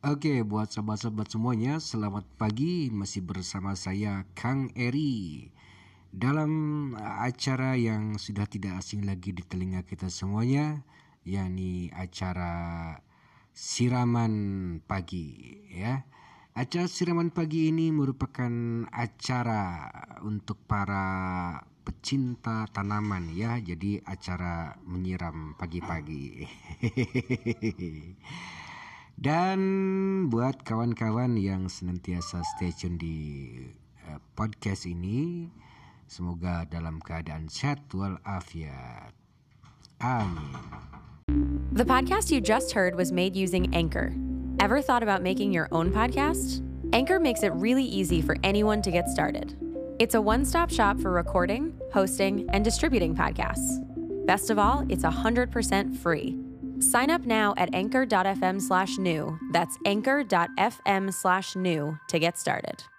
Oke, buat sobat-sobat semuanya, selamat pagi. Masih bersama saya Kang Eri dalam acara yang sudah tidak asing lagi di telinga kita semuanya, yakni acara Siraman Pagi ya. Acara Siraman Pagi ini merupakan acara untuk para pecinta tanaman ya. Jadi acara menyiram pagi-pagi. Dan buat kawan-kawan yang senantiasa stay tune di podcast ini, semoga dalam keadaan sehat walafiat. Amin. The podcast you just heard was made using Anchor. Ever thought about making your own podcast? Anchor makes it really easy for anyone to get started. It's a one-stop shop for recording, hosting, and distributing podcasts. Best of all, it's 100% free. Sign up now at anchor.fm/new. That's anchor.fm/new to get started.